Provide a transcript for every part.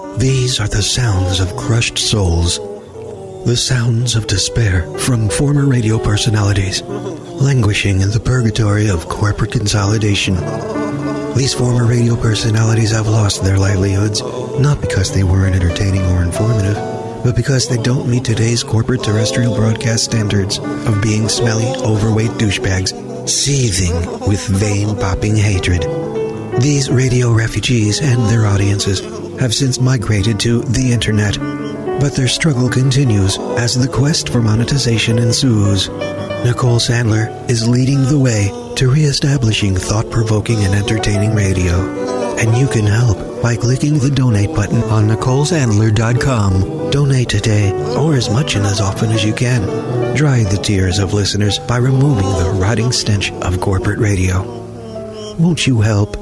These are the sounds of crushed souls, the sounds of despair from former radio personalities, languishing in the purgatory of corporate consolidation. These former radio personalities have lost their livelihoods, not because they weren't entertaining or informative, but because they don't meet today's corporate terrestrial broadcast standards of being smelly, overweight douchebags, seething with vein-popping hatred. These radio refugees and their audiences have since migrated to the internet, but their struggle continues as the quest for monetization ensues. Nicole Sandler is leading the way to reestablishing thought-provoking and entertaining radio. And you can help by clicking the donate button on NicoleSandler.com. Donate today, or as much and as often as you can. Dry the tears of listeners by removing the rotting stench of corporate radio. Won't you help?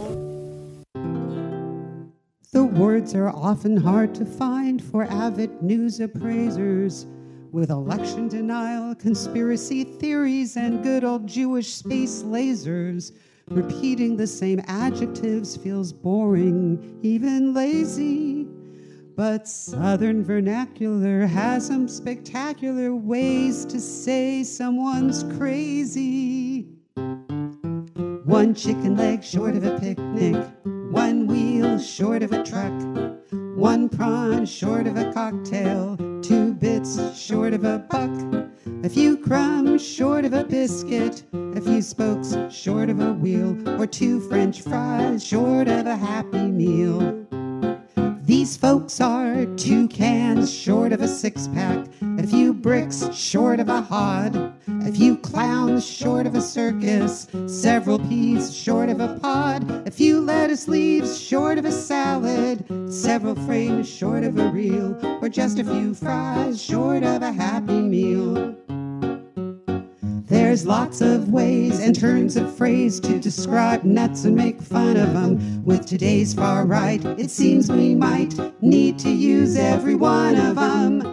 The words are often hard to find for avid news appraisers. With election denial, conspiracy theories, and good old Jewish space lasers, repeating the same adjectives feels boring, even lazy. But Southern vernacular has some spectacular ways to say someone's crazy. One chicken leg short of a picnic, one wheel short of a truck, one prawn short of a cocktail, 2 bits short of a buck, a few crumbs short of a biscuit, a few spokes short of a wheel, or 2 French fries short of a happy meal. These folks are 2 cans short of a 6-pack, a few bricks short of a hod, a few clowns short of a circus, several peas short of a pod, a few lettuce leaves short of a salad, several frames short of a reel, or just a few fries short of a happy meal. There's lots of ways and turns of phrase to describe nuts and make fun of them. With today's far right, it seems we might need to use every one of them.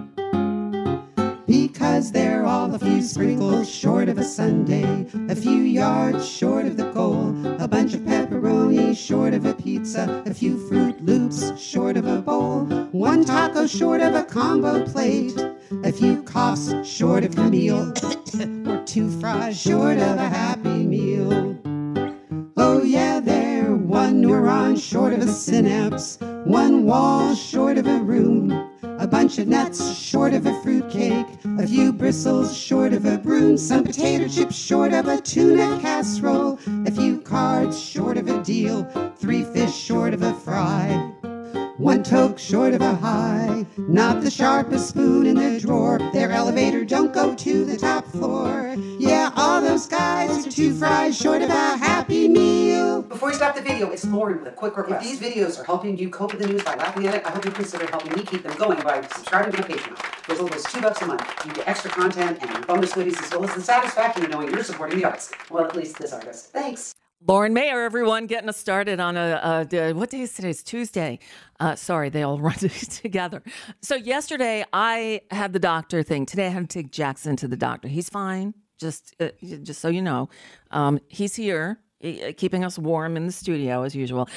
Because they're all a few sprinkles short of a sundae, a few yards short of the goal, a bunch of pepperoni short of a pizza, a few Fruit Loops short of a bowl, 1 taco short of a combo plate, a few coughs short of Camille, or 2 fries short of a happy meal. Oh yeah, they're 1 neuron short of a synapse, 1 wall short of a room, a bunch of nuts short of a fruitcake, a few bristles short of a broom, some potato chips short of a tuna casserole, a few cards short of a deal, 3 fish short of a fry, 1 toke short of a high, not the sharpest spoon in the drawer, their elevator don't go to the top floor. Yeah, all those guys are 2 fries short of a happy meal. Before you stop the video, it's Lauren with a quick request. If these videos are helping you cope with the news by laughing at it, I hope you consider helping me keep them going by subscribing to my Patreon. For as little as $2 a month, you get extra content and bonus goodies as well as the satisfaction of knowing you're supporting the arts. Well, at least this artist. Thanks. Lauren Mayer, everyone, getting us started on what day is today? It's Tuesday. Sorry, they all run together. So yesterday I had the doctor thing. Today I had to take Jackson to the doctor. He's fine. Just so you know, he's here, keeping us warm in the studio as usual.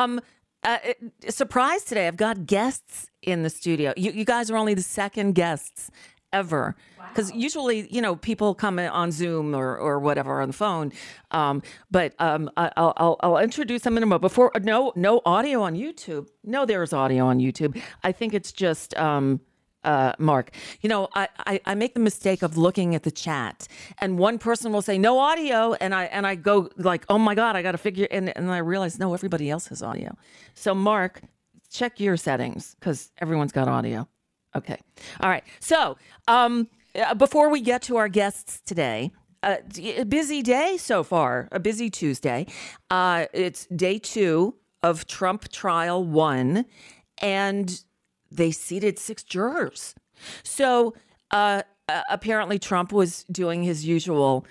Surprise today, I've got guests in the studio. You guys are only the second guests ever. Because usually, people come on Zoom or whatever on the phone. But I'll introduce them in a moment. Before, no audio on YouTube. No, there's audio on YouTube. I think it's just Mark. I make the mistake of looking at the chat, and one person will say no audio, and I go like, oh my God, I got to figure, and I realize no, everybody else has audio. So Mark, check your settings because everyone's got audio. Okay, all right. So before we get to our guests today, a busy day so far, a busy Tuesday. It's day 2 of Trump trial 1, and they seated 6 jurors. So apparently Trump was doing his usual,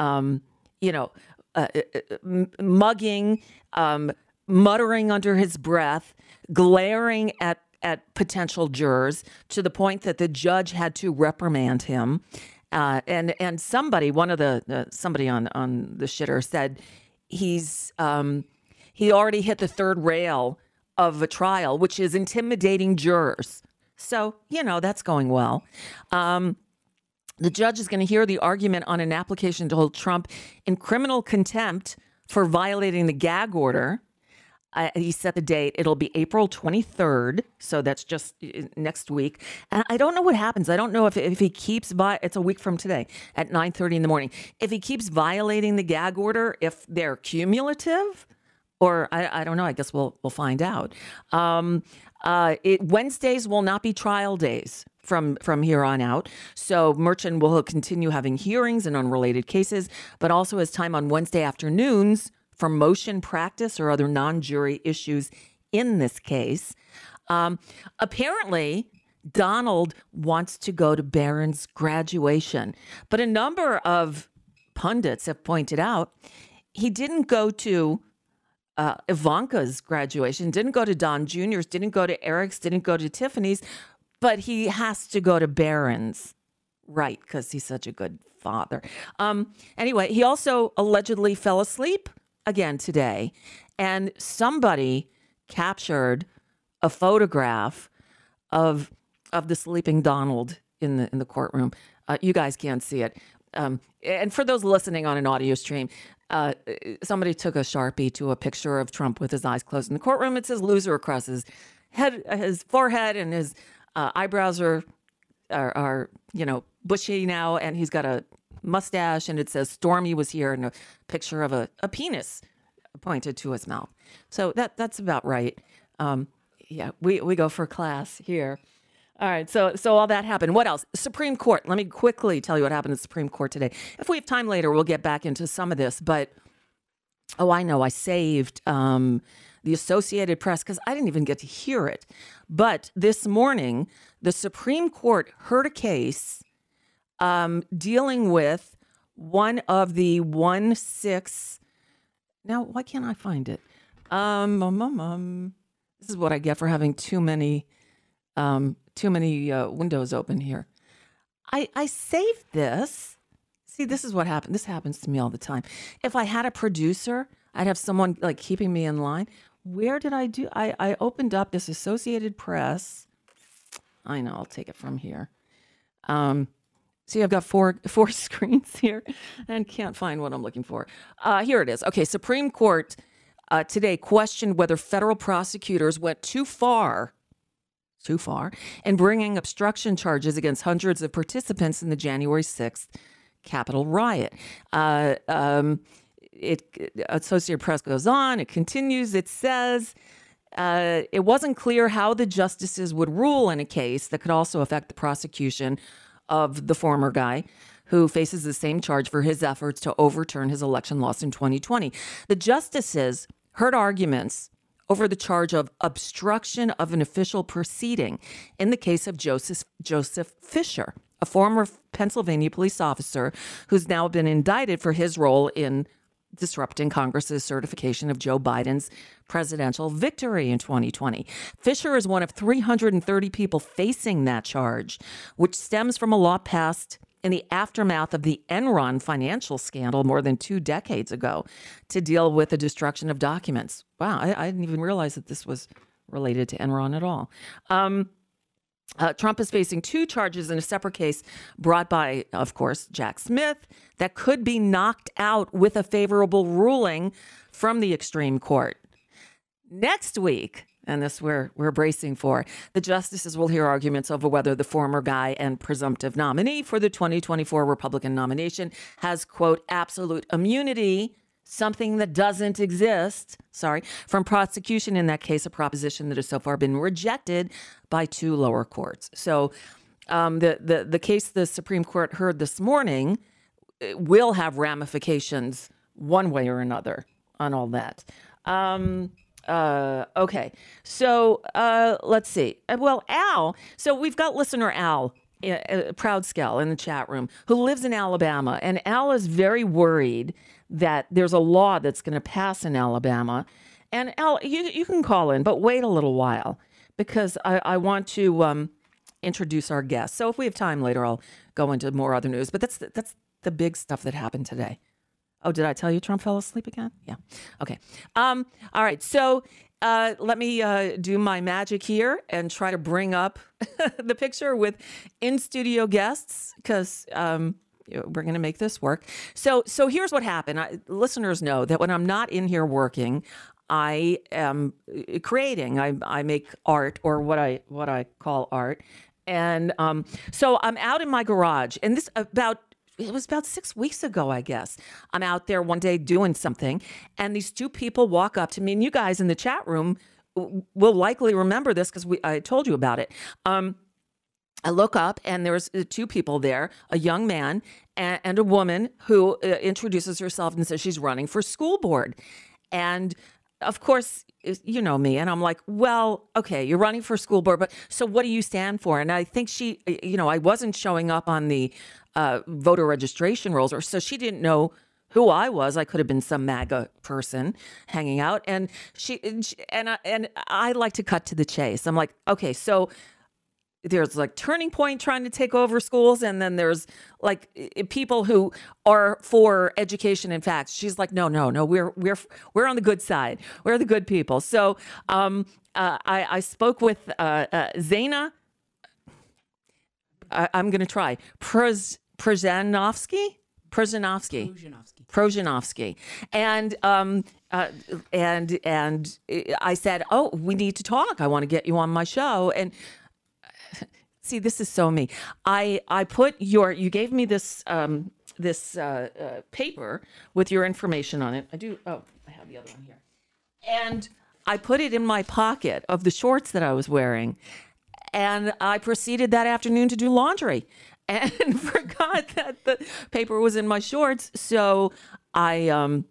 mugging, muttering under his breath, glaring at potential jurors to the point that the judge had to reprimand him. And somebody, somebody on the shitter said he already hit the 3rd rail of a trial, which is intimidating jurors. So, that's going well. The judge is going to hear the argument on an application to hold Trump in criminal contempt for violating the gag order. He set the date. It'll be April 23rd. So that's just next week. And I don't know what happens. I don't know if he keeps it's a week from today at 9:30 in the morning. If he keeps violating the gag order, if they're cumulative, or I don't know. I guess we'll find out. Wednesdays will not be trial days from here on out. So Merchan will continue having hearings in unrelated cases, but also has time on Wednesday afternoons for motion practice or other non-jury issues in this case. Apparently, Donald wants to go to Barron's graduation, but a number of pundits have pointed out he didn't go to Ivanka's graduation, didn't go to Don Jr.'s, didn't go to Eric's, didn't go to Tiffany's, but he has to go to Barron's, right, because he's such a good father. Anyway, he also allegedly fell asleep again today, and somebody captured a photograph of the sleeping Donald in the courtroom. You guys can't see it. And for those listening on an audio stream, somebody took a Sharpie to a picture of Trump with his eyes closed in the courtroom. It says loser across his head, his forehead, and his eyebrows are bushy now, and he's got a mustache, and it says Stormy was here, and a picture of a penis pointed to his mouth. So that's about right. We go for class here. All right, so all that happened. What else? Supreme Court. Let me quickly tell you what happened at the Supreme Court today. If we have time later, we'll get back into some of this. But, I know I saved the Associated Press because I didn't even get to hear it. But this morning, the Supreme Court heard a case dealing with one of the 1-6. Now, why can't I find it? This is what I get for having too many windows open here. I saved this. See, this is what happened. This happens to me all the time. If I had a producer, I'd have someone like keeping me in line. Where did I do? I opened up this Associated Press. I know, I'll take it from here. See, I've got four screens here and can't find what I'm looking for. Here it is. Okay, Supreme Court today questioned whether federal prosecutors went too far in bringing obstruction charges against hundreds of participants in the January 6th Capitol riot. Associated Press goes on. It continues. It says it wasn't clear how the justices would rule in a case that could also affect the prosecution of the former guy who faces the same charge for his efforts to overturn his election loss in 2020. The justices heard arguments over the charge of obstruction of an official proceeding in the case of Joseph Fisher, a former Pennsylvania police officer who's now been indicted for his role in disrupting Congress's certification of Joe Biden's presidential victory in 2020. Fisher is one of 330 people facing that charge, which stems from a law passed in the aftermath of the Enron financial scandal more than 2 decades ago to deal with the destruction of documents. Wow, I didn't even realize that this was related to Enron at all. Trump is facing 2 charges in a separate case brought by, of course, Jack Smith that could be knocked out with a favorable ruling from the extreme court. Next week, and this we're bracing for, the justices will hear arguments over whether the former guy and presumptive nominee for the 2024 Republican nomination has, quote, absolute immunity, something that doesn't exist, from prosecution in that case, a proposition that has so far been rejected by 2 lower courts. So the case the Supreme Court heard this morning will have ramifications one way or another on all that. Okay, so let's see. Well, Al, so we've got listener Al, Proudscale in the chat room, who lives in Alabama, and Al is very worried that there's a law that's going to pass in Alabama. And Al, you can call in, but wait a little while because I want to introduce our guest. So if we have time later, I'll go into more other news. But that's the big stuff that happened today. Oh, did I tell you Trump fell asleep again? Yeah. Okay. All right. So let me do my magic here and try to bring up the picture with in-studio guests because we're going to make this work. So here's what happened. Listeners know that when I'm not in here working, I am creating. I make art, or what I call art. And so I'm out in my garage, and it was about 6 weeks ago, I guess. I'm out there one day doing something, and these two people walk up to me, and you guys in the chat room will likely remember this because I told you about it. I look up, and there's two people there, a young man and a woman who introduces herself and says she's running for school board. And of course, you know me, and I'm like, well, okay, you're running for school board, but so what do you stand for? And I think she, I wasn't showing up on the voter registration rolls, or so she didn't know who I was. I could have been some MAGA person hanging out, and I like to cut to the chase. I'm like, okay, so there's like Turning Point trying to take over schools, and then there's like people who are for education and facts. She's like, no, we're on the good side. We're the good people. So I spoke with Zaina. I'm going to try Prozhanovsky, and I said, oh, we need to talk. I want to get you on my show. And see, this is so me. I put you gave me this paper with your information on it. I have the other one here. And I put it in my pocket of the shorts that I was wearing. And I proceeded that afternoon to do laundry and forgot that the paper was in my shorts. So I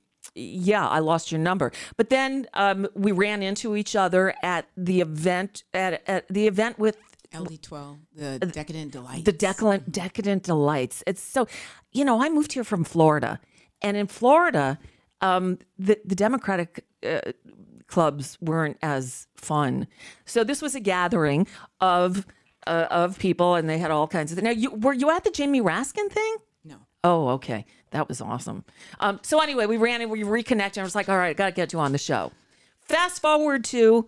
lost your number. But then we ran into each other at the event with LD12, the Decadent Delights. The Decadent Delights. It's so, I moved here from Florida, and in Florida, the Democratic clubs weren't as fun. So this was a gathering of people, and they had all kinds of things. Now, were you at the Jamie Raskin thing? No. Oh, okay. That was awesome. So anyway, we ran and we reconnected. And I was like, all right, I got to get you on the show. Fast forward to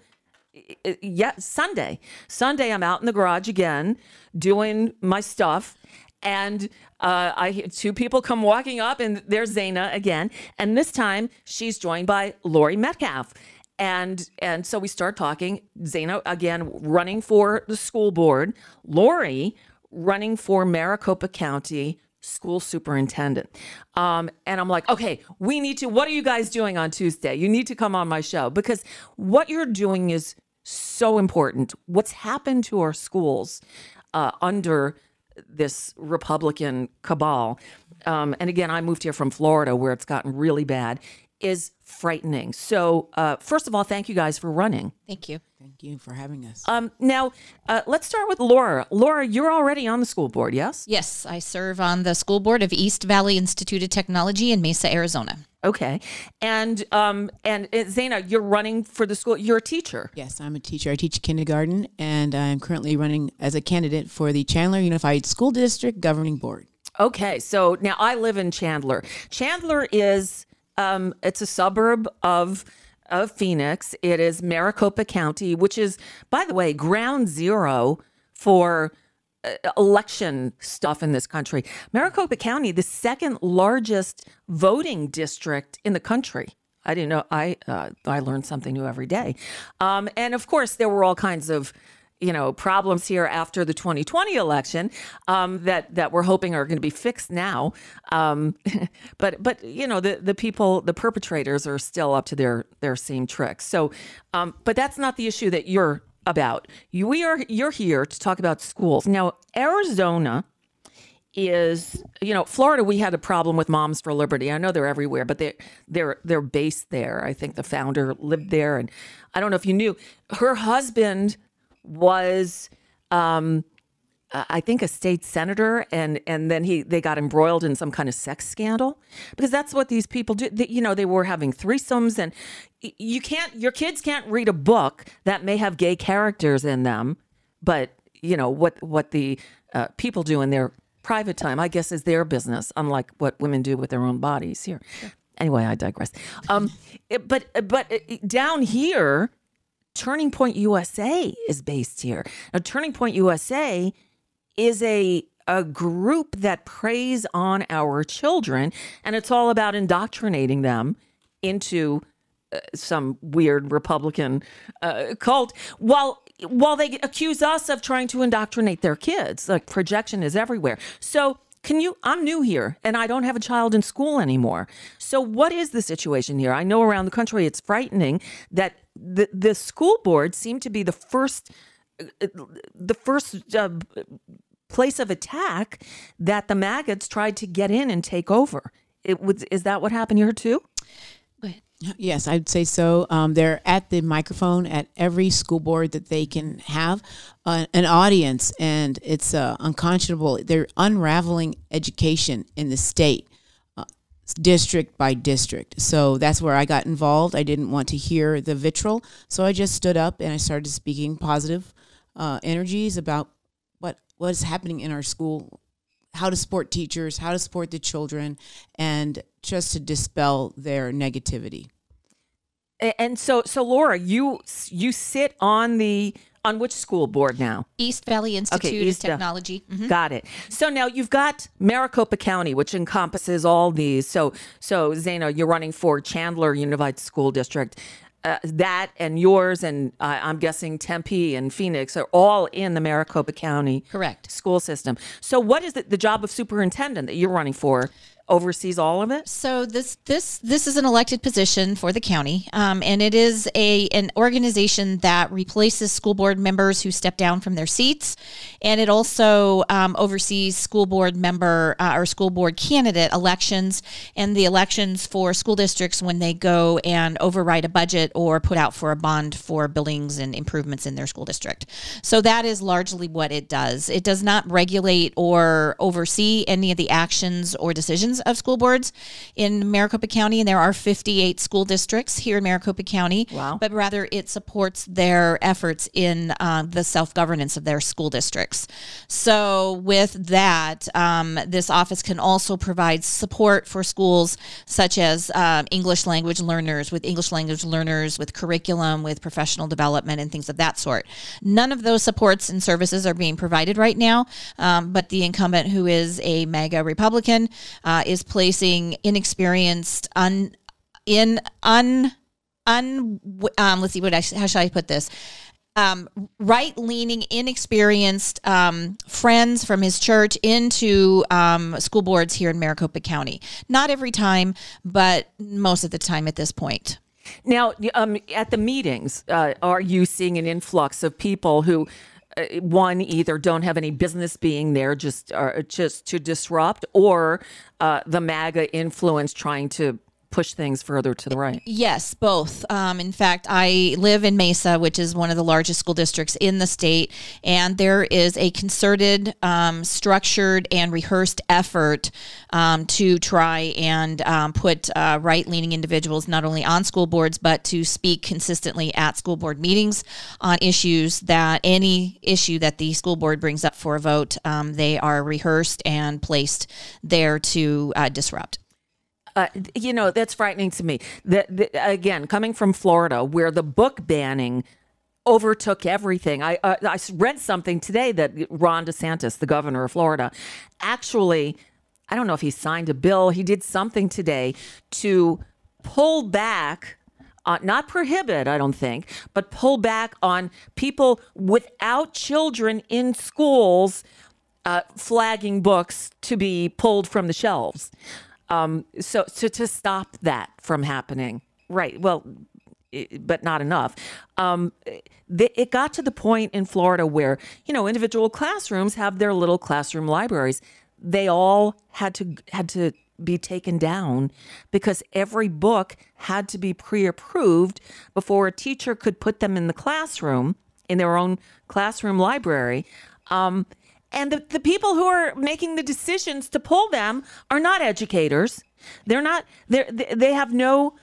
Sunday. I'm out in the garage again doing my stuff. And two people come walking up, and there's Zaina again. And this time she's joined by Lori Metcalf. And so we start talking. Zaina, again, running for the school board. Lori running for Maricopa County school superintendent. And I'm like, okay, what are you guys doing on Tuesday? You need to come on my show, because what you're doing is so important. What's happened to our schools under this Republican cabal, and again, I moved here from Florida where it's gotten really bad, is frightening. So first of all, thank you guys for running. Thank you. Thank you for having us. Now, let's start with Laura. Laura, you're already on the school board, yes? Yes, I serve on the school board of East Valley Institute of Technology in Mesa, Arizona. Okay. And Zaina, you're running for the school. You're a teacher. Yes, I'm a teacher. I teach kindergarten, and I'm currently running as a candidate for the Chandler Unified School District Governing Board. Okay. So now I live in Chandler. Chandler is, it's a suburb of Phoenix. It is Maricopa County, which is, by the way, ground zero for election stuff in this country. Maricopa County, the second largest voting district in the country. I didn't know. I learned something new every day. And of course, there were all kinds of problems here after the 2020 election that we're hoping are going to be fixed now. But the people, the perpetrators, are still up to their same tricks. So, but that's not the issue that you're about. You're here to talk about schools. Now, Arizona is, Florida, we had a problem with Moms for Liberty. I know they're everywhere, but they're based there. I think the founder lived there, and I don't know if you knew, her husband was I think a state senator, and then they got embroiled in some kind of sex scandal, because that's what these people do. They were having threesomes, and your kids can't read a book that may have gay characters in them, but what the people do in their private time, I guess, is their business, unlike what women do with their own bodies here. Anyway, I digress. But down here, Turning Point USA is based here. Now, Turning Point USA is a group that preys on our children, and it's all about indoctrinating them into some weird Republican cult, while they accuse us of trying to indoctrinate their kids. Like, projection is everywhere. So I'm new here and I don't have a child in school anymore. So what is the situation here? I know around the country it's frightening that the school board seemed to be the first place of attack that the maggots tried to get in and take over. Is that what happened here too? Yes, I'd say so. They're at the microphone at every school board that they can have an audience, and it's unconscionable. They're unraveling education in the state, district by district. So that's where I got involved. I didn't want to hear the vitriol, so I just stood up and I started speaking positive energies about what is happening in our school, how to support teachers, how to support the children, and just to dispel their negativity. And so Laura, you sit on which school board now? East Valley Institute of Technology. Mm-hmm. Got it. So now you've got Maricopa County, which encompasses all these. So Zaina, you're running for Chandler Unified School District. That and yours, and I'm guessing Tempe and Phoenix are all in the Maricopa County correct school system. So what is the job of superintendent that you're running for? Oversees all of it? So this is an elected position for the county, and it is an organization that replaces school board members who step down from their seats, and it also oversees school board member or school board candidate elections and the elections for school districts when they go and override a budget or put out for a bond for buildings and improvements in their school district. So that is largely what it does. It does not regulate or oversee any of the actions or decisions of school boards in Maricopa County, and there are 58 school districts here in Maricopa County. Wow. But rather it supports their efforts in the self-governance of their school districts. So with that, this office can also provide support for schools such as English language learners, with curriculum, with professional development and things of that sort. None of those supports and services are being provided right now, but the incumbent, who is a MAGA Republican, is placing inexperienced, let's see, how shall I put this? Right-leaning, inexperienced friends from his church into school boards here in Maricopa County. Not every time, but most of the time at this point. Now, at the meetings, are you seeing an influx of people who one, either don't have any business being there just to disrupt, or the MAGA influence trying to push things further to the right? Yes, both. In fact, I live in Mesa, which is one of the largest school districts in the state, and there is a concerted, structured, and rehearsed effort to try and put right-leaning individuals not only on school boards, but to speak consistently at school board meetings on any issue that the school board brings up for a vote. They are rehearsed and placed there to disrupt. That's frightening to me. Again, coming from Florida, where the book banning overtook everything. I read something today that Ron DeSantis, the governor of Florida, actually, I don't know if he signed a bill. He did something today to pull back, not prohibit, I don't think, but pull back on people without children in schools flagging books to be pulled from the shelves. So to stop that from happening, right? Well, but not enough. It got to the point in Florida where, individual classrooms have their little classroom libraries. They all had to be taken down because every book had to be pre-approved before a teacher could put them in the classroom, in their own classroom library. And the people who are making the decisions to pull them are not educators. They have no,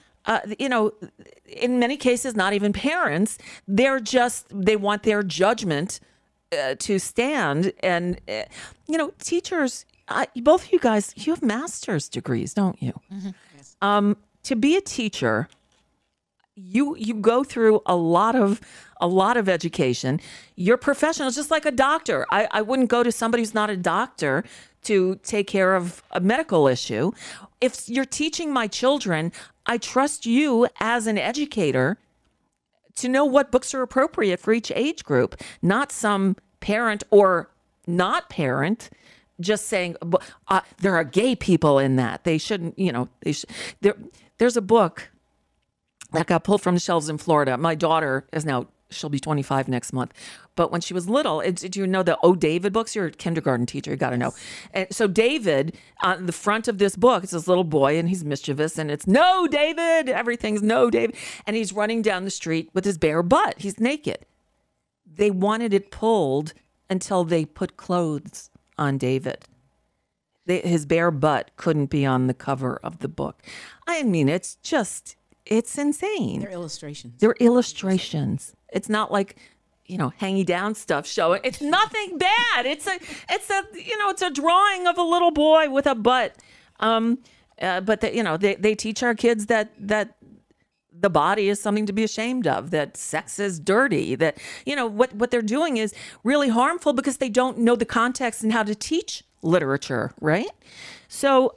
in many cases, not even parents. They want their judgment to stand. And, teachers, both of you guys, you have master's degrees, don't you? Mm-hmm. Yes. To be a teacher, you go through a lot of education. You're professional, just like a doctor. I wouldn't go to somebody who's not a doctor to take care of a medical issue. If you're teaching my children, I trust you as an educator to know what books are appropriate for each age group, not some parent or not parent just saying there are gay people in that. They shouldn't, there's a book that got pulled from the shelves in Florida. My daughter she'll be 25 next month. But when she was little, did you know the Oh, David books? You're a kindergarten teacher, you got to know. And so David, on the front of this book, it's this little boy and he's mischievous and it's no, David, everything's no, David. And he's running down the street with his bare butt. He's naked. They wanted it pulled until they put clothes on David. His bare butt couldn't be on the cover of the book. I mean, it's insane. They're illustrations. They're illustrations. It's not like, hanging down stuff showing. It's nothing bad. It's a drawing of a little boy with a butt. But they teach our kids that the body is something to be ashamed of, that sex is dirty, that, what they're doing is really harmful because they don't know the context and how to teach literature, right? So,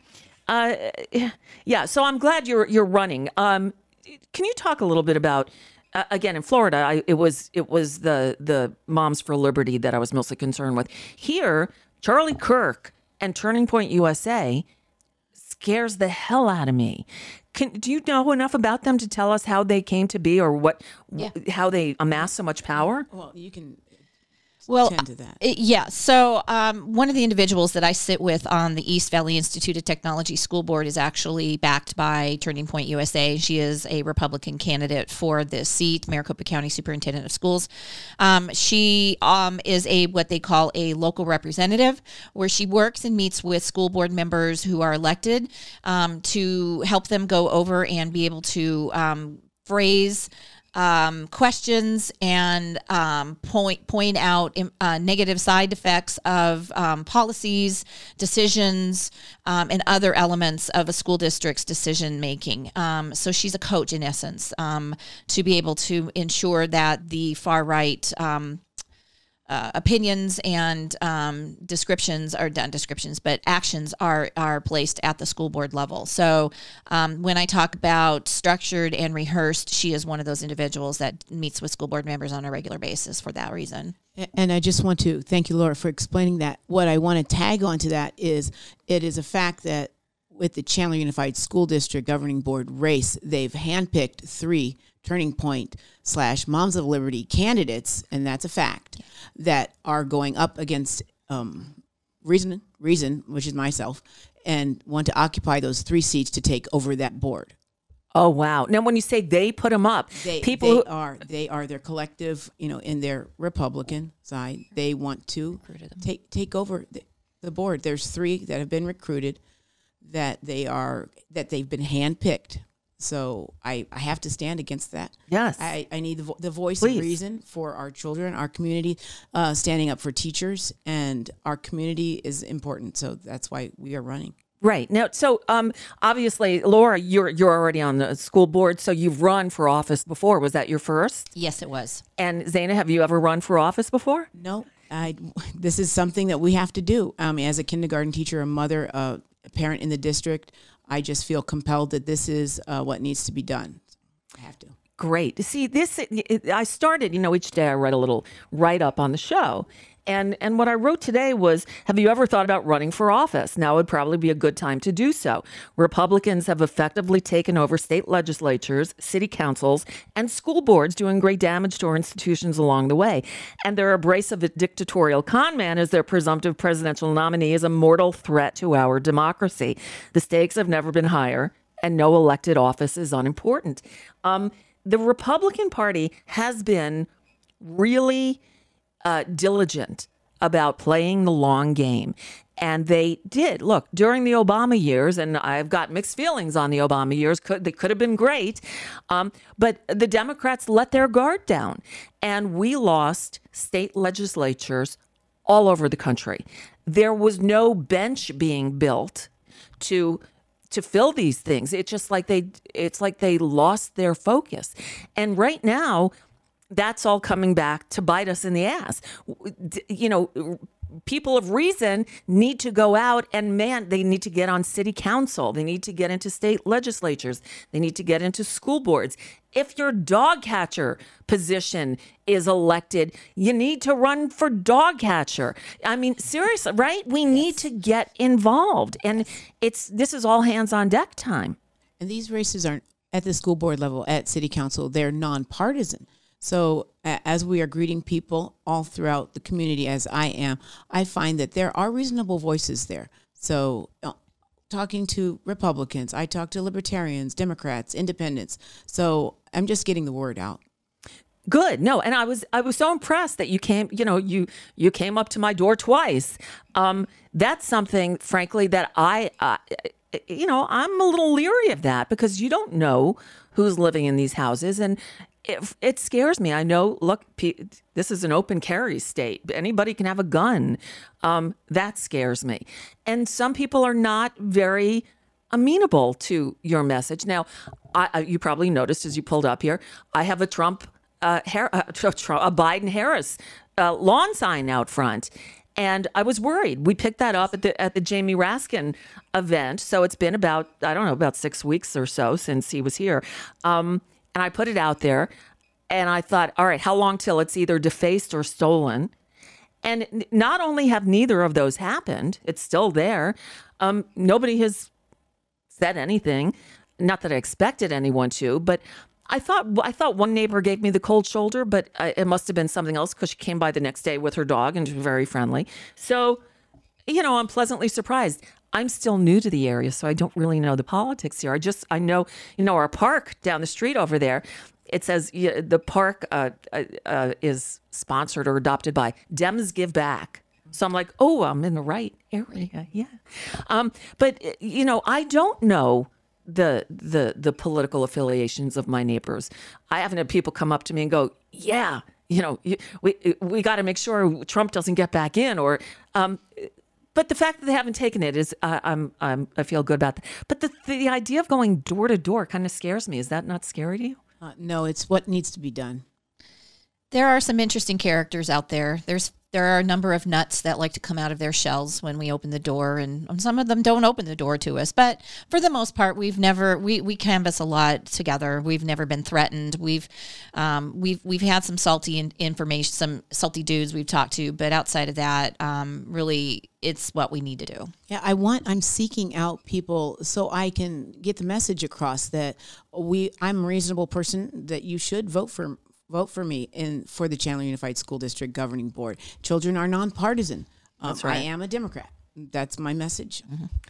so I'm glad you're running. Can you talk a little bit about, again, in Florida, it was the Moms for Liberty that I was mostly concerned with. Here, Charlie Kirk and Turning Point USA scares the hell out of me. Do you know enough about them to tell us how they came to be or how they amassed so much power? Well, you can tend to that. So one of the individuals that I sit with on the East Valley Institute of Technology School Board is actually backed by Turning Point USA. She is a Republican candidate for the seat, Maricopa County Superintendent of Schools. She is what they call a local representative, where she works and meets with school board members who are elected to help them go over and be able to phrase questions and point out negative side effects of policies, decisions, and other elements of a school district's decision making. So she's a coach in essence to be able to ensure that the far right opinions and but actions are placed at the school board level. So when I talk about structured and rehearsed, she is one of those individuals that meets with school board members on a regular basis for that reason. And I just want to thank you, Laura, for explaining that. What I want to tag onto that is it is a fact that with the Chandler Unified School District Governing Board race, they've handpicked 3 Turning Point / Moms of Liberty candidates, and that's a fact, that are going up against Reason, which is myself, and want to occupy those 3 seats to take over that board. Oh, wow. Now, when you say they put them up, they are their collective, in their Republican side, they want to take over the board. There's 3 that have been recruited that they've been handpicked. So I have to stand against that. Yes. I need the voice Please. of reason for our children, our community, standing up for teachers, and our community is important. So that's why we are running. Right. Now, so obviously, Laura, you're already on the school board, so you've run for office before. Was that your first? Yes, it was. And Zaina, have you ever run for office before? No. This is something that we have to do. As a kindergarten teacher, a mother, a parent in the district, I just feel compelled that this is what needs to be done. I have to. Great. See, I started, each day I write a little write-up on the show. And what I wrote today was, have you ever thought about running for office? Now would probably be a good time to do so. Republicans have effectively taken over state legislatures, city councils, and school boards, doing great damage to our institutions along the way. And their embrace of a dictatorial con man as their presumptive presidential nominee is a mortal threat to our democracy. The stakes have never been higher, and no elected office is unimportant. The Republican Party has been really diligent about playing the long game. And they did. Look, during the Obama years, and I've got mixed feelings on the Obama years, they could have been great, but the Democrats let their guard down. And we lost state legislatures all over the country. There was no bench being built to to fill these things. It's just like it's like they lost their focus. And right now, that's all coming back to bite us in the ass. People of reason need to go out and, they need to get on city council. They need to get into state legislatures. They need to get into school boards. If your dog catcher position is elected, you need to run for dog catcher. I mean, seriously, right? We need to get involved. And this is all hands on deck time. And these races aren't at the school board level, at city council. They're nonpartisan. So as we are greeting people all throughout the community, as I am, I find that there are reasonable voices there. So talking to Republicans, I talk to Libertarians, Democrats, Independents. So I'm just getting the word out. Good. No, and I was so impressed that you came, you came up to my door twice. That's something, frankly, that I'm a little leery of that, because you don't know who's living in these houses. And it scares me. I know, look, this is an open carry state. Anybody can have a gun. That scares me. And some people are not very amenable to your message. Now, you probably noticed as you pulled up here, I have a a Biden-Harris lawn sign out front. And I was worried. We picked that up at the Jamie Raskin event. So it's been about 6 weeks or so since he was here. And I put it out there, and I thought, all right, how long till it's either defaced or stolen? And not only have neither of those happened, it's still there. Nobody has said anything. Not that I expected anyone to, but I thought one neighbor gave me the cold shoulder, but it must have been something else, because she came by the next day with her dog and she was very friendly. So, I'm pleasantly surprised. I'm still new to the area, so I don't really know the politics here. I know, our park down the street over there, it says the park is sponsored or adopted by Dems Give Back. So I'm like, oh, I'm in the right area. Yeah. But I don't know the political affiliations of my neighbors. I haven't had people come up to me and go, yeah, we got to make sure Trump doesn't get back in, or but the fact that they haven't taken it is, I feel good about that. But the idea of going door to door kind of scares me. Is that not scary to you? No, it's what needs to be done. There are some interesting characters out there. There are a number of nuts that like to come out of their shells when we open the door, and some of them don't open the door to us. But for the most part, we canvass a lot together. We've never been threatened. We've had some salty information, some salty dudes we've talked to, but outside of that, really, it's what we need to do. Yeah, I'm seeking out people so I can get the message across that I'm a reasonable person, that you should vote for me for the Chandler Unified School District Governing Board. Children are nonpartisan. That's right. I am a Democrat. That's my message.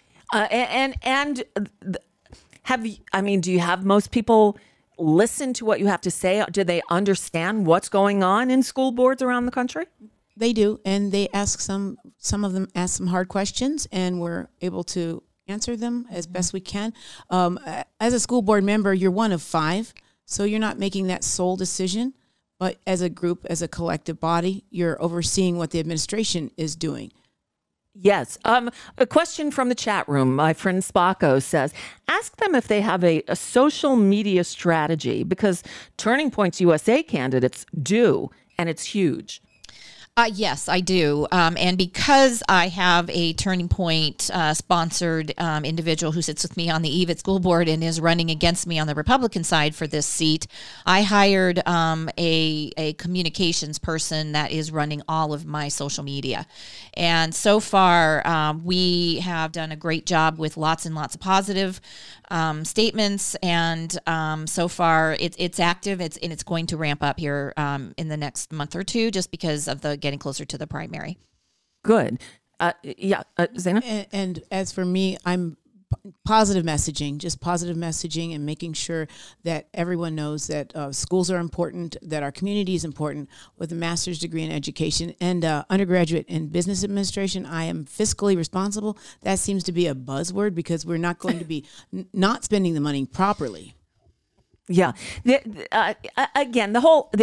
Mm-hmm. Do you have most people listen to what you have to say? Do they understand what's going on in school boards around the country? They do, and they ask some of them ask some hard questions, and we're able to answer them as best we can. As a school board member, you're one of 5. So you're not making that sole decision, but as a group, as a collective body, you're overseeing what the administration is doing. Yes. A question from the chat room. My friend Spacco says, ask them if they have a social media strategy, because Turning Point's USA candidates do, and it's huge. Yes, I do. And because I have a Turning Point sponsored individual who sits with me on the EVIT school board and is running against me on the Republican side for this seat, I hired a communications person that is running all of my social media. And so far, we have done a great job with lots and lots of positive statements. And so far, it's active. It's going to ramp up here in the next month or two, just because of the getting closer to the primary. Good. Zaina? And as for me, I'm positive messaging and making sure that everyone knows that schools are important, that our community is important. With a master's degree in education and undergraduate in business administration, I am fiscally responsible. That seems to be a buzzword because we're not going to be not spending the money properly. Yeah. Again,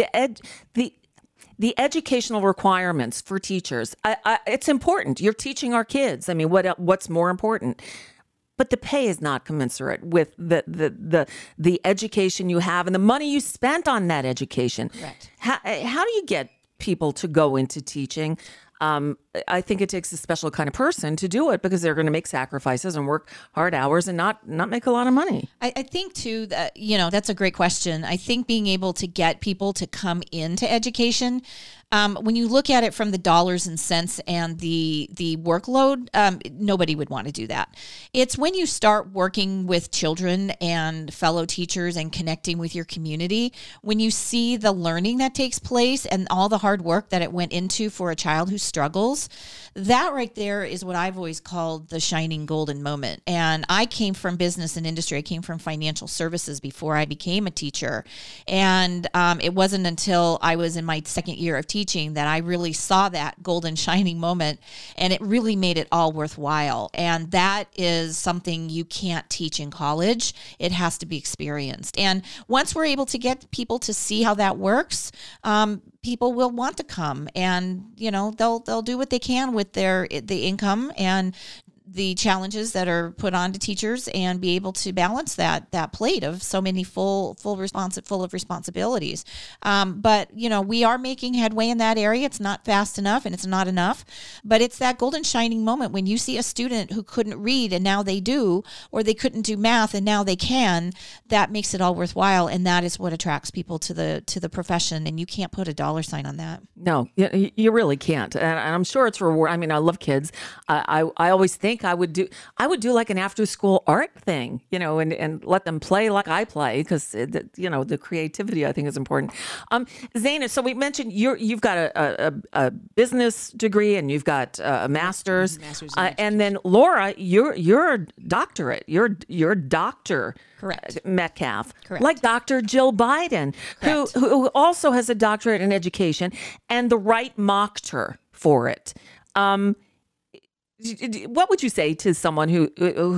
the educational requirements for teachers, it's important. You're teaching our kids. I mean, what's more important? but the pay is not commensurate with the education you have and the money you spent on that education. Correct. How do you get people to go into teaching? I think it takes a special kind of person to do it because they're going to make sacrifices and work hard hours and not make a lot of money. I think too that, that's a great question. I think being able to get people to come into education, when you look at it from the dollars and cents and the workload, nobody would want to do that. It's when you start working with children and fellow teachers and connecting with your community, when you see the learning that takes place and all the hard work that it went into for a child who struggles, that right there is what I've always called the shining golden moment. And I came from business and industry. I came from financial services before I became a teacher. And it wasn't until I was in my second year of teaching that I really saw that golden shining moment, and it really made it all worthwhile. And that is something you can't teach in college. It has to be experienced. And once we're able to get people to see how that works, people will want to come, and they'll do what they can with the income and the challenges that are put on to teachers, and be able to balance that plate of so many full of responsibilities. But we are making headway in that area. It's not fast enough, and it's not enough, but it's that golden shining moment when you see a student who couldn't read and now they do, or they couldn't do math and now they can. That makes it all worthwhile, and that is what attracts people to the profession. And you can't put a dollar sign on that. No, you really can't. And I'm sure it's reward. I mean, I love kids. I always think I would do like an after school art thing, and let them play like I play, because the creativity I think is important. Zaina, so we mentioned you've got a business degree and you've got a master's, and then Laura, you're a doctorate. You're Dr. Correct. Metcalf, Correct. Like Dr. Jill Biden, who also has a doctorate in education, and the right mocked her for it. What would you say to someone who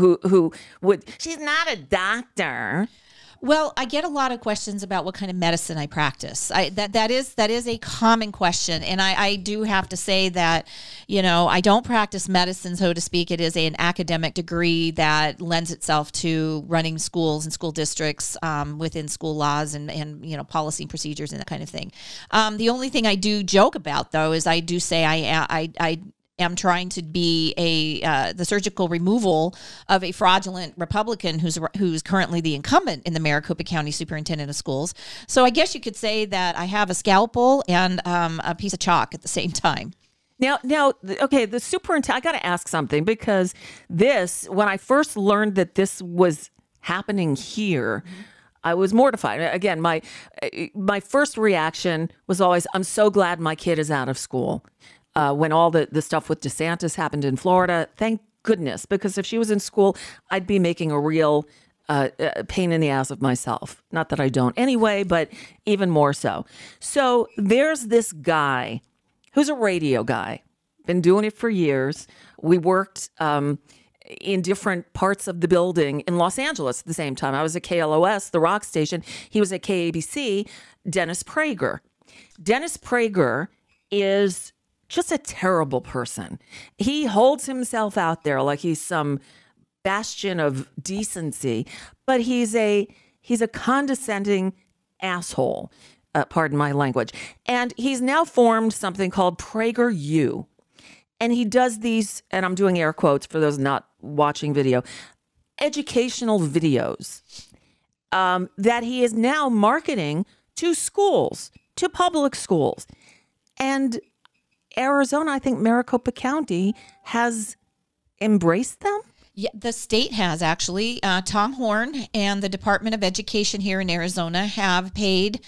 would? She's not a doctor. Well, I get a lot of questions about what kind of medicine I practice. That is a common question, and I do have to say that I don't practice medicine, so to speak. It is an academic degree that lends itself to running schools and school districts within school laws and policy and procedures and that kind of thing. The only thing I do joke about, though, is I do say I am trying to be the surgical removal of a fraudulent Republican who's currently the incumbent in the Maricopa County Superintendent of Schools. So I guess you could say that I have a scalpel and a piece of chalk at the same time. Now, okay, the superintendent, I got to ask something, because when I first learned that this was happening here, I was mortified. Again, my first reaction was always, I'm so glad my kid is out of school. When all the stuff with DeSantis happened in Florida, thank goodness, because if she was in school, I'd be making a real pain in the ass of myself. Not that I don't anyway, but even more so. So there's this guy who's a radio guy, been doing it for years. We worked in different parts of the building in Los Angeles at the same time. I was at KLOS, the rock station. He was at KABC, Dennis Prager. Dennis Prager is just a terrible person. He holds himself out there like he's some bastion of decency, but he's a condescending asshole. Pardon my language. And he's now formed something called PragerU. And he does these, and I'm doing air quotes for those not watching video, educational videos that he is now marketing to schools, to public schools. And Arizona, I think Maricopa County has embraced them. Yeah, the state has actually. Tom Horn and the Department of Education here in Arizona have paid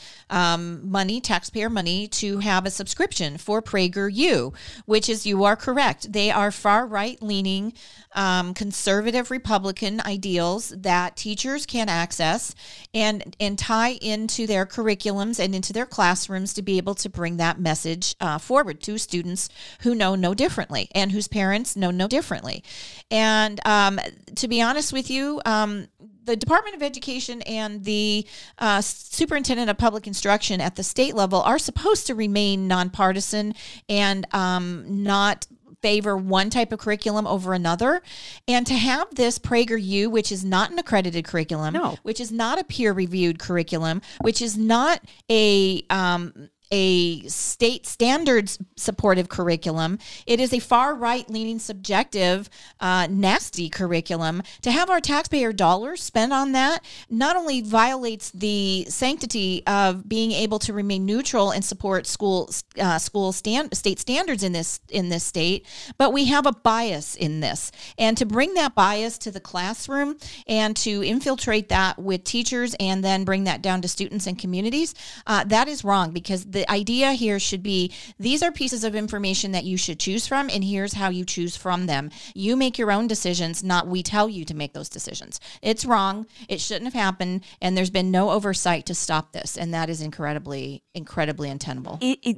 taxpayer money, to have a subscription for PragerU, which is, you are correct, they are far right leaning, conservative Republican ideals that teachers can access and tie into their curriculums and into their classrooms to be able to bring that message forward to students who know no differently and whose parents know no differently. And to be honest with you, the Department of Education and the Superintendent of Public Instruction at the state level are supposed to remain nonpartisan and not favor one type of curriculum over another. And to have this PragerU, which is not an accredited curriculum, which is not a peer-reviewed curriculum, which is not a state standards supportive curriculum. It is a far right leaning subjective, nasty curriculum. To have our taxpayer dollars spent on that not only violates the sanctity of being able to remain neutral and support state standards in this state, but we have a bias in this. And to bring that bias to the classroom and to infiltrate that with teachers and then bring that down to students and communities, that is wrong, because the idea here should be, these are pieces of information that you should choose from, and here's how you choose from them. You make your own decisions, not we tell you to make those decisions. It's wrong. It shouldn't have happened, and there's been no oversight to stop this, and that is incredibly, incredibly untenable.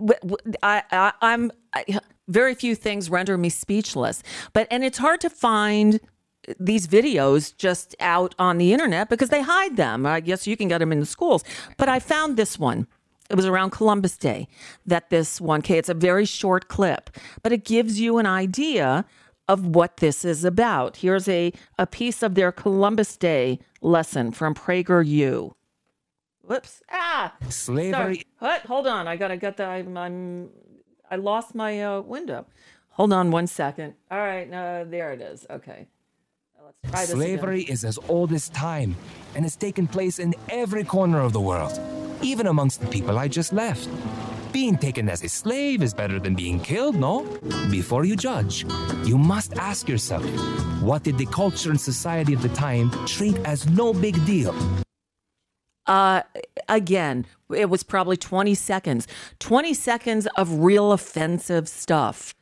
Very few things render me speechless, and it's hard to find these videos just out on the internet because they hide them. I guess you can get them in the schools, but I found this one. It was around Columbus Day that this 1K, it's a very short clip, but it gives you an idea of what this is about. Here's a piece of their Columbus Day lesson from PragerU. Whoops. Slavery. Sorry. Hold on. I lost my window. Hold on 1 second. All right. There it is. Okay. Let's try this Slavery again. is as old as time and has taken place in every corner of the world, even amongst the people I just left. Being taken as a slave is better than being killed, no? Before you judge, you must ask yourself, what did the culture and society of the time treat as no big deal? Again, it was probably 20 seconds. 20 seconds of real offensive stuff.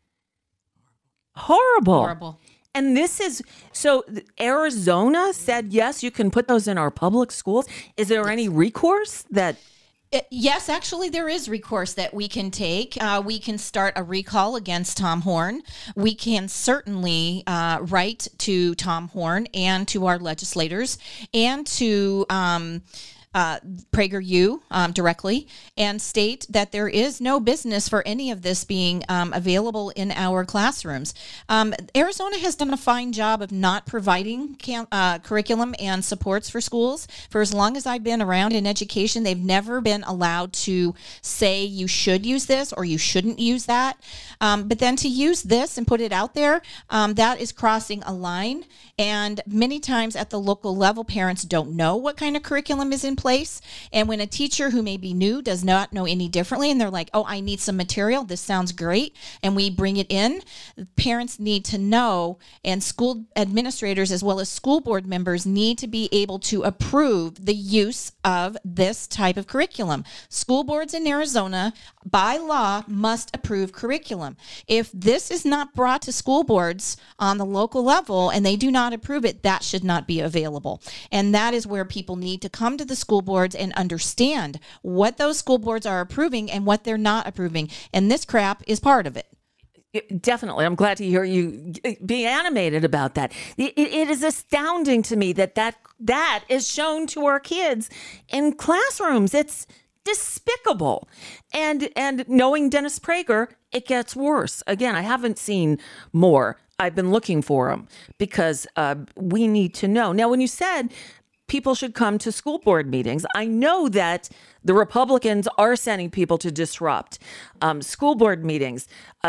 Horrible. And this is, so Arizona said, yes, you can put those in our public schools. Is there any recourse that... Yes, actually, there is recourse that we can take. We can start a recall against Tom Horn. We can certainly write to Tom Horn and to our legislators and to PragerU directly and state that there is no business for any of this being available in our classrooms. Arizona has done a fine job of not providing curriculum and supports for schools. For as long as I've been around in education, they've never been allowed to say you should use this or you shouldn't use that. But then to use this and put it out there, that is crossing a line. And many times at the local level, parents don't know what kind of curriculum is in place. And when a teacher who may be new does not know any differently, and they're like, oh, I need some material, this sounds great, and we bring it in, parents need to know, and school administrators as well as school board members need to be able to approve the use of this type of curriculum. School boards in Arizona, by law, must approve curriculum. If this is not brought to school boards on the local level and they do not approve it, that should not be available. And that is where people need to come to the school boards and understand what those school boards are approving and what they're not approving. And this crap is part of it. Definitely. I'm glad to hear you be animated about that. It is astounding to me that is shown to our kids in classrooms. It's despicable. And knowing Dennis Prager, it gets worse. Again, I haven't seen more. I've been looking for them because we need to know. Now, when you said people should come to school board meetings, I know that the Republicans are sending people to disrupt school board meetings,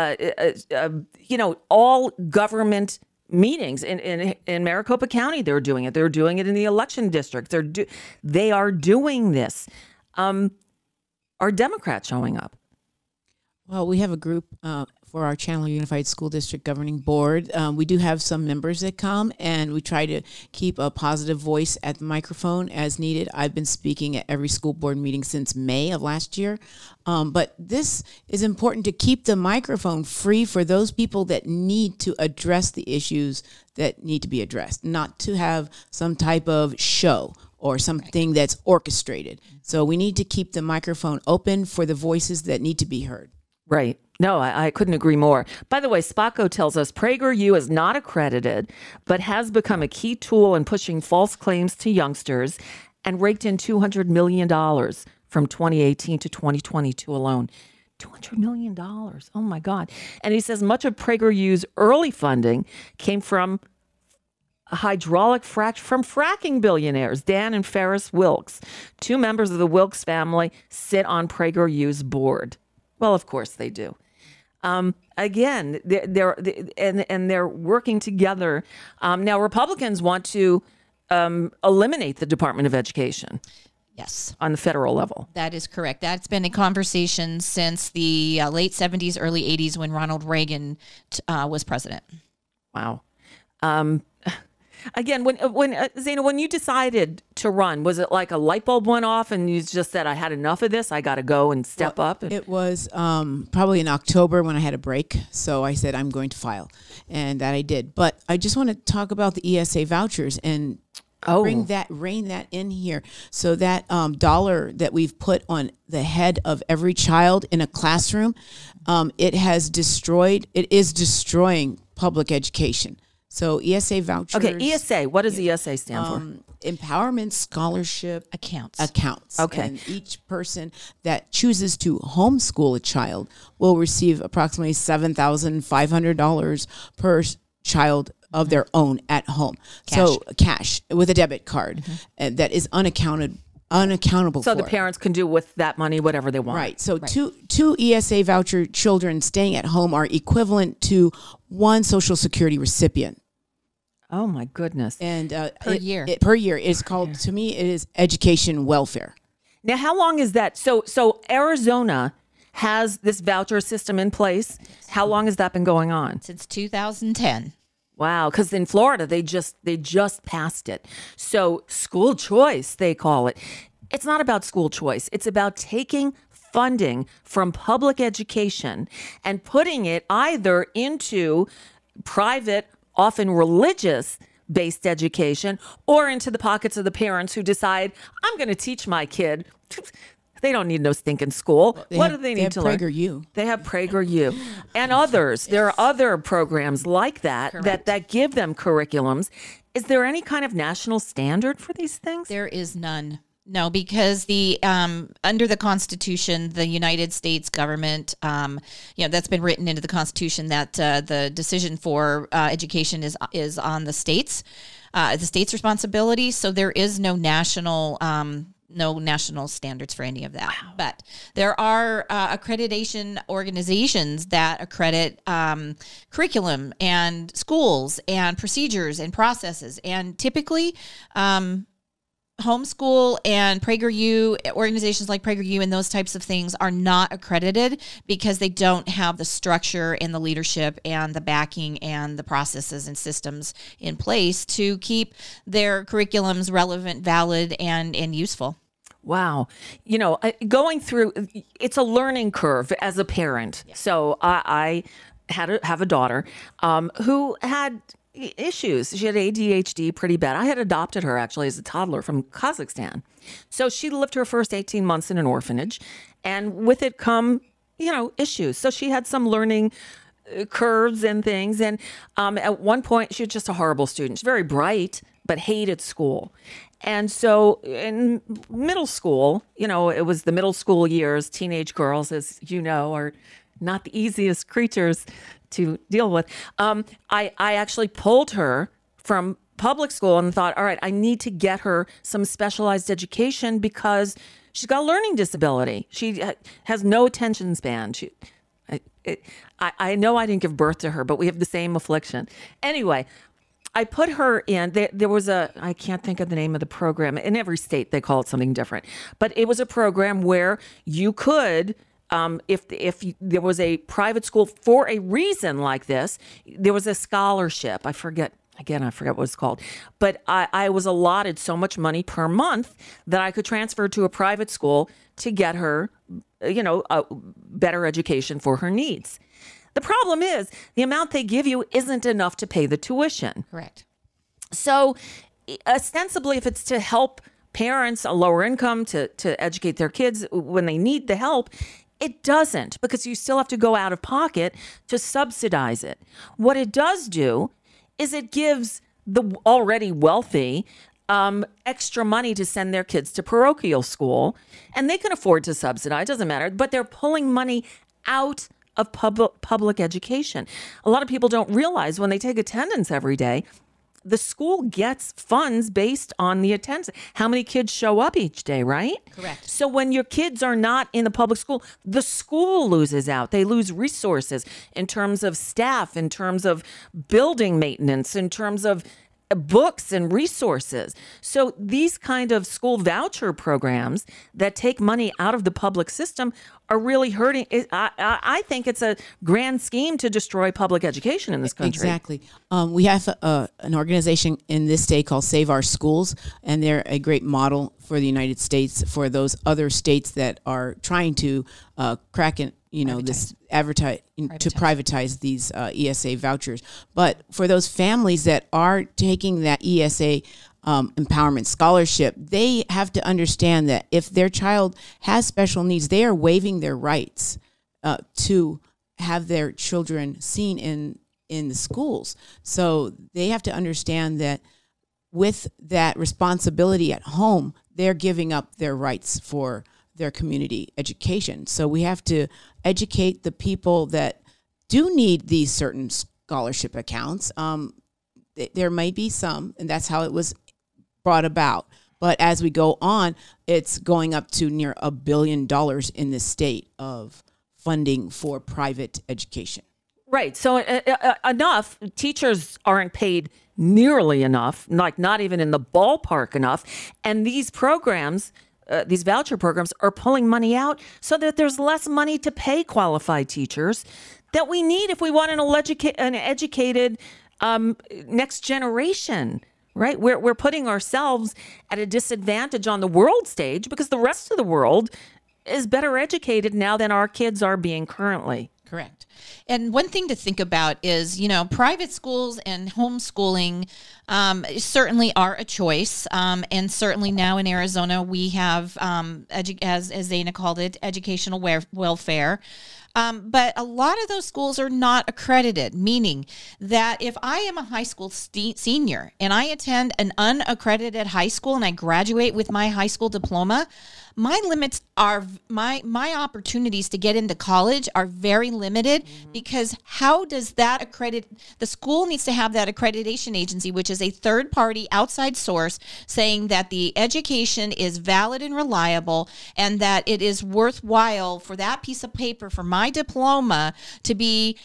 all government meetings in Maricopa County. They're doing it. They're doing it in the election district. They are doing this. Are Democrats showing up? Well, we have a group for our Chandler Unified School District Governing Board. We do have some members that come, and we try to keep a positive voice at the microphone as needed. I've been speaking at every school board meeting since May of last year. But this is important to keep the microphone free for those people that need to address the issues that need to be addressed, not to have some type of show or something that's orchestrated. So we need to keep the microphone open for the voices that need to be heard. Right. No, I couldn't agree more. By the way, Spocko tells us PragerU is not accredited, but has become a key tool in pushing false claims to youngsters and raked in $200 million from 2018 to 2022 alone. $200 million. Oh, my God. And he says much of PragerU's early funding came from hydraulic from fracking billionaires, Dan and Ferris Wilks. 2 members of the Wilks family sit on PragerU's board. Well, of course they do. Again, they're working together. Now, Republicans want to eliminate the Department of Education. Yes. On the federal level. That is correct. That's been a conversation since the late 70s, early 80s when Ronald Reagan was president. Wow. Again, when Zaina, when you decided to run, was it like a light bulb went off and you just said, I had enough of this, I got to go and step up? It was probably in October when I had a break. So I said, I'm going to file. And that I did. But I just want to talk about the ESA vouchers and rein that in here. So that dollar that we've put on the head of every child in a classroom, it is destroying public education. So ESA vouchers. Okay, ESA. What does ESA stand for? Empowerment Scholarship Accounts. Okay. And each person that chooses to homeschool a child will receive approximately $7,500 per child of their own at home. Cash. So cash with a debit card that is unaccountable so for. the parents can do with that money whatever they want. Right. So two ESA voucher children staying at home are equivalent to one Social Security recipient. Oh my goodness. And per year. Per year. It's called, to me, it is education welfare. Now, how long is that? So Arizona has this voucher system in place. How long has that been going on? Since 2010. Wow, because in Florida they just passed it. So school choice, they call it. It's not about school choice. It's about taking funding from public education and putting it either into private, often religious-based education, or into the pockets of the parents who decide, I'm going to teach my kid. They don't need no stinking school. What do they need to learn? PragerU. They have PragerU and others. Yes. There are other programs like that, that give them curriculums. Is there any kind of national standard for these things? There is none. No, because the under the Constitution, the United States government, that's been written into the Constitution that the decision for education is on the states' responsibility. So there is no national standards for any of that. Wow. But there are accreditation organizations that accredit curriculum and schools and procedures and processes, and typically. Homeschool and PragerU, organizations like PragerU and those types of things are not accredited because they don't have the structure and the leadership and the backing and the processes and systems in place to keep their curriculums relevant, valid, and useful. Wow. Going through, it's a learning curve as a parent. Yeah. So I have a daughter who had issues. She had ADHD pretty bad. I had adopted her actually as a toddler from Kazakhstan. So she lived her first 18 months in an orphanage, and with it come, issues. So she had some learning curves and things. And at one point, she was just a horrible student. She's very bright, but hated school. And so in middle school, it was the middle school years, teenage girls, as you know, are not the easiest creatures to deal with. I actually pulled her from public school and thought, all right, I need to get her some specialized education because she's got a learning disability. She has no attention span. I know I didn't give birth to her, but we have the same affliction. Anyway, I put her in, there was I can't think of the name of the program. In every state, they call it something different. But it was a program where you could, if there was a private school for a reason like this, there was a scholarship. I forget what it's called. But I was allotted so much money per month that I could transfer to a private school to get her, a better education for her needs. The problem is the amount they give you isn't enough to pay the tuition. Correct. So ostensibly, if it's to help parents, a lower income, to educate their kids when they need the help, it doesn't, because you still have to go out of pocket to subsidize it. What it does do is it gives the already wealthy extra money to send their kids to parochial school, and they can afford to subsidize, doesn't matter, but they're pulling money out of public education. A lot of people don't realize when they take attendance every day, the school gets funds based on the attendance. How many kids show up each day, right? Correct. So when your kids are not in the public school, the school loses out. They lose resources in terms of staff, in terms of building maintenance, in terms of books and resources. So these kind of school voucher programs that take money out of the public system are really hurting. I think it's a grand scheme to destroy public education in this country. Exactly. We have an organization in this state called Save Our Schools, and they're a great model for the United States for those other states that are trying to crack in, this privatize these ESA vouchers. But for those families that are taking that ESA empowerment scholarship, they have to understand that if their child has special needs, they are waiving their rights to have their children seen in the schools. So they have to understand that with that responsibility at home, they're giving up their rights for their community education. So we have to educate the people that do need these certain scholarship accounts. There may be some, and that's how it was brought about. But as we go on, it's going up to near $1 billion in the state of funding for private education. Right. So enough teachers aren't paid nearly enough, like not even in the ballpark enough. And these programs, these voucher programs are pulling money out so that there's less money to pay qualified teachers that we need if we want an educated next generation. Right. We're putting ourselves at a disadvantage on the world stage because the rest of the world is better educated now than our kids are being currently. Correct. And one thing to think about is, private schools and homeschooling certainly are a choice. And certainly now in Arizona, we have, as Zaina called it, educational welfare. But a lot of those schools are not accredited, meaning that if I am a high school senior and I attend an unaccredited high school and I graduate with my high school diploma, my limits are my opportunities to get into college are very limited because how does that accredit? The school needs to have that accreditation agency, which is a third party outside source saying that the education is valid and reliable and that it is worthwhile for that piece of paper for my diploma to be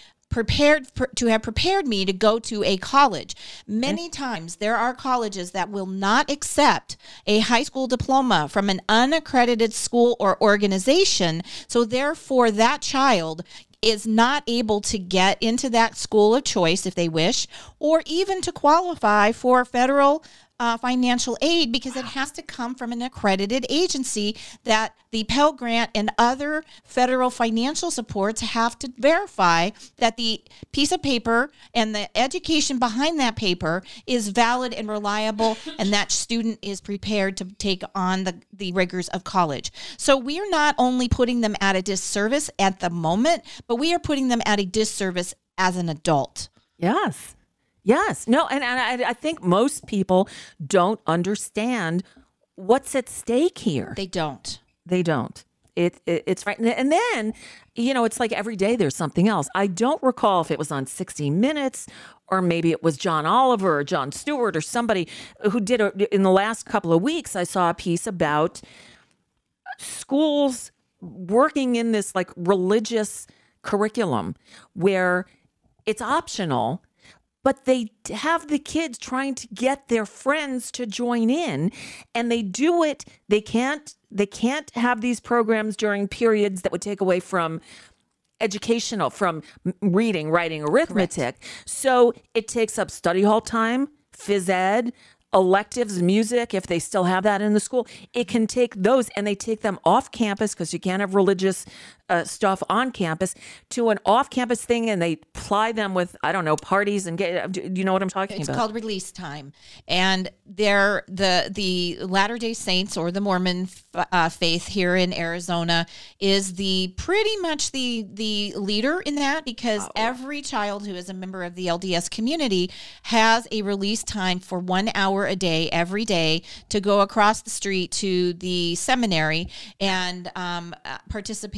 to have prepared me to go to a college. Many times there are colleges that will not accept a high school diploma from an unaccredited school or organization. So therefore that child is not able to get into that school of choice if they wish, or even to qualify for federal financial aid because it has to come from an accredited agency that the Pell Grant and other federal financial supports have to verify that the piece of paper and the education behind that paper is valid and reliable and that student is prepared to take on the rigors of college. So we are not only putting them at a disservice at the moment, but we are putting them at a disservice as an adult. Yes. Yes. No, and I think most people don't understand what's at stake here. They don't. It's right. And then, it's like every day there's something else. I don't recall if it was on 60 Minutes or maybe it was John Oliver or Jon Stewart or somebody who did in the last couple of weeks, I saw a piece about schools working in this like religious curriculum where it's optional, but they have the kids trying to get their friends to join in, and they do it. They can't have these programs during periods that would take away from educational, from reading, writing, arithmetic. Correct. So it takes up study hall time, phys ed, electives, music, if they still have that in the school. It can take those, and they take them off campus because you can't have religious stuff on campus, to an off-campus thing, and they ply them with, I don't know, parties and do you know what I'm talking about? It's called release time. And they're the Latter-day Saints or the Mormon faith here in Arizona is pretty much the leader in that because every child who is a member of the LDS community has a release time for 1 hour a day, every day, to go across the street to the seminary and participate in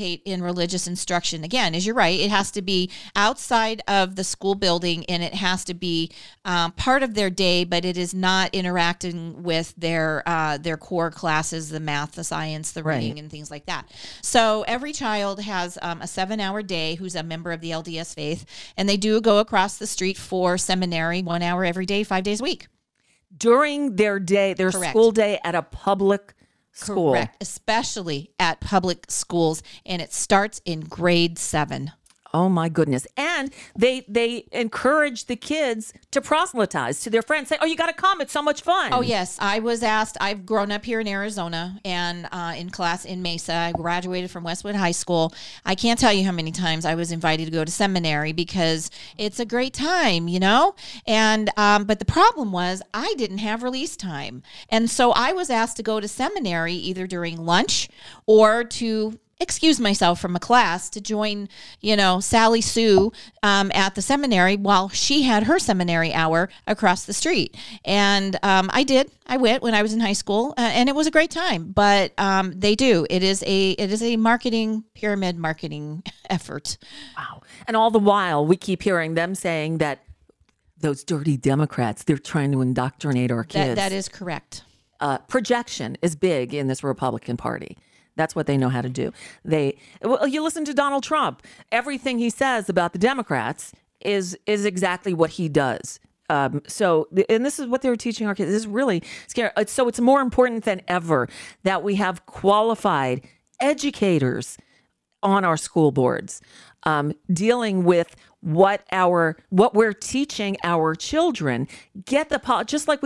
religious instruction. Again, as you're right, it has to be outside of the school building, and it has to be part of their day, but it is not interacting with their core classes, the math, the science, the reading, and things like that. So every child has a 7-hour day who's a member of the LDS faith, and they do go across the street for seminary 1 hour every day, 5 days a week. During their day, their school day at a public school. Correct, especially at public schools, and it starts in grade 7. Oh my goodness. And they encourage the kids to proselytize to their friends. Say, oh, you got to come. It's so much fun. Oh, yes. I was asked. I've grown up here in Arizona and in class in Mesa. I graduated from Westwood High School. I can't tell you how many times I was invited to go to seminary because it's a great time, you know? And but the problem was I didn't have release time. And so I was asked to go to seminary either during lunch or to excuse myself from a class to join, Sally Sue at the seminary while she had her seminary hour across the street. And I did. I went when I was in high school, and it was a great time. But they do. It is a pyramid marketing effort. Wow. And all the while, we keep hearing them saying that those dirty Democrats, they're trying to indoctrinate our kids. That is correct. Projection is big in this Republican Party. That's what they know how to do. You listen to Donald Trump. Everything he says about the Democrats is exactly what he does. And this is what they're teaching our kids. This is really scary. So it's more important than ever that we have qualified educators on our school boards, dealing with what we're teaching our children. Just like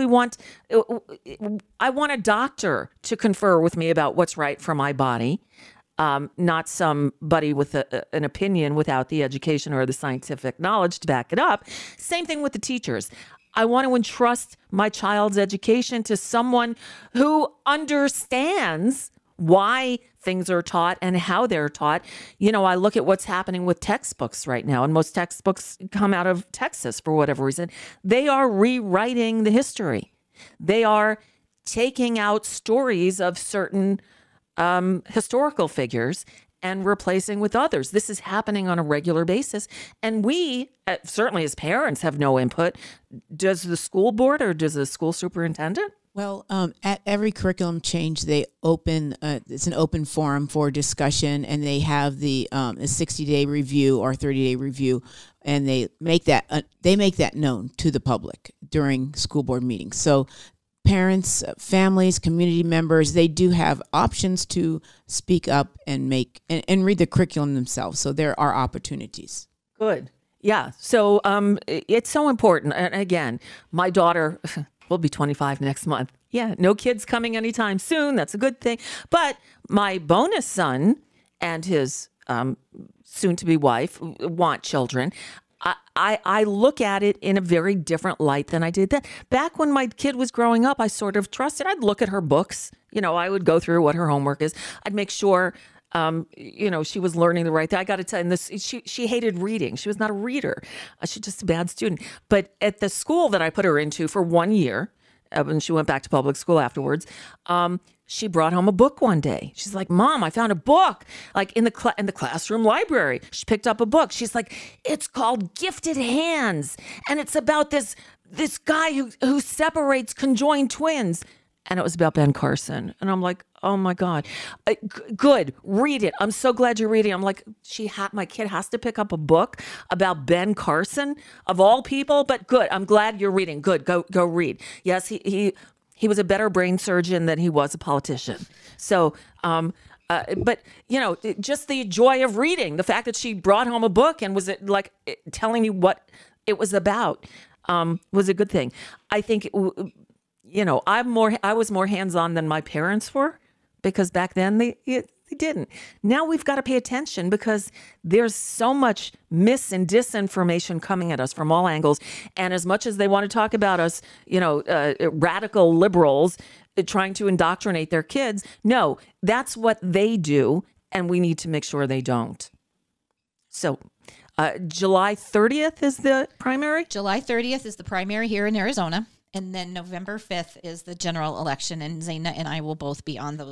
I want a doctor to confer with me about what's right for my body, not somebody with an opinion without the education or the scientific knowledge to back it up. Same thing with the teachers. I want to entrust my child's education to someone who understands why things are taught and how they're taught. I look at what's happening with textbooks right now, and most textbooks come out of Texas for whatever reason. They are rewriting the history. They are taking out stories of certain historical figures and replacing with others. This is happening on a regular basis. And we, certainly as parents, have no input. Does the school board or does the school superintendent? Well, at every curriculum change, they open. It's an open forum for discussion, and they have the 60-day review or 30-day review, and they make that known to the public during school board meetings. So, parents, families, community members, they do have options to speak up and read the curriculum themselves. So there are opportunities. Good. Yeah. So it's so important. And again, my daughter will be 25 next month. Yeah, no kids coming anytime soon. That's a good thing. But my bonus son and his soon-to-be wife want children. I look at it in a very different light than I did then. Back when my kid was growing up, I sort of trusted. I'd look at her books. I would go through what her homework is. I'd make sure she was learning the right thing. I got to tell you, she hated reading. She was not a reader. She's just a bad student. But at the school that I put her into for 1 year, and she went back to public school afterwards, she brought home a book one day. She's like, Mom, I found a book, like in the classroom library. She picked up a book. She's like, it's called Gifted Hands. And it's about this guy who separates conjoined twins. And it was about Ben Carson. And I'm like, oh my God. Good. Read it. I'm so glad you're reading. I'm like, my kid has to pick up a book about Ben Carson of all people, but good. I'm glad you're reading. Good. Go read. Yes, he was a better brain surgeon than he was a politician. So, but just the joy of reading, the fact that she brought home a book and was telling me what it was about, was a good thing. I think, I was more hands-on than my parents were, because back then they didn't. Now we've got to pay attention because there's so much mis and disinformation coming at us from all angles. And as much as they want to talk about us, radical liberals trying to indoctrinate their kids, no, that's what they do. And we need to make sure they don't. So July 30th is the primary? July 30th is the primary here in Arizona. And then November 5th is the general election, and Zaina and I will both be on those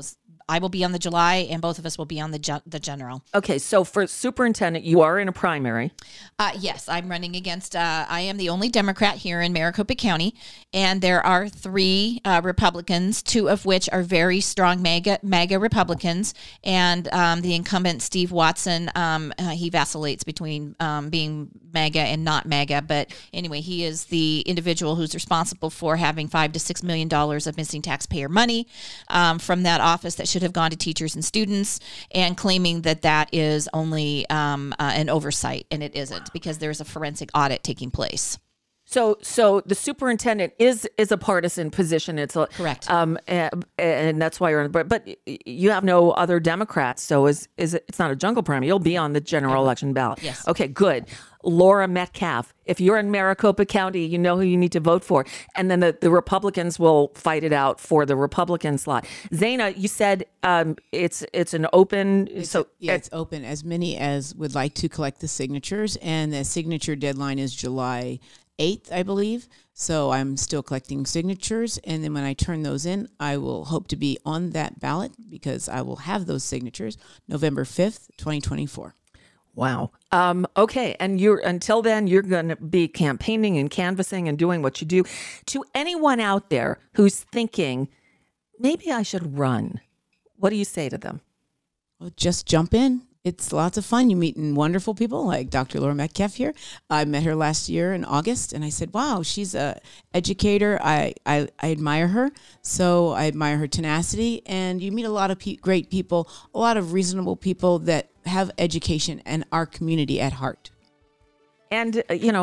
I will be on the July, and both of us will be on the general. Okay, so for superintendent, you are in a primary. Yes, I'm running against, I am the only Democrat here in Maricopa County, and there are 3 Republicans, 2 of which are very strong MAGA Republicans, and the incumbent Steve Watson, he vacillates between being MAGA and not MAGA, but anyway, he is the individual who's responsible for having $5 to $6 million of missing taxpayer money from that office that should have gone to teachers and students, and claiming that that is only an oversight, and it isn't, because there's a forensic audit taking place. So the superintendent is a partisan position. It's correct, and that's why you're on the board. But you have no other Democrats, so it's not a jungle primary. You'll be on the general election ballot. Yes. Okay, good. Laura Metcalf. If you're in Maricopa County, you know who you need to vote for, and then the Republicans will fight it out for the Republican slot. Zaina, you said it's an open. It's open. As many as would like to collect the signatures, and the signature deadline is July 8th, I believe. So I'm still collecting signatures. And then when I turn those in, I will hope to be on that ballot, because I will have those signatures November 5th, 2024. Wow. Okay. And until then, you're going to be campaigning and canvassing and doing what you do. To anyone out there who's thinking, maybe I should run, what do you say to them? Well, just jump in. It's lots of fun. You meet wonderful people like Dr. Laura Metcalf here. I met her last year in August, and I said, wow, she's an educator. I admire her. So I admire her tenacity. And you meet a lot of great people, a lot of reasonable people that have education and our community at heart. And,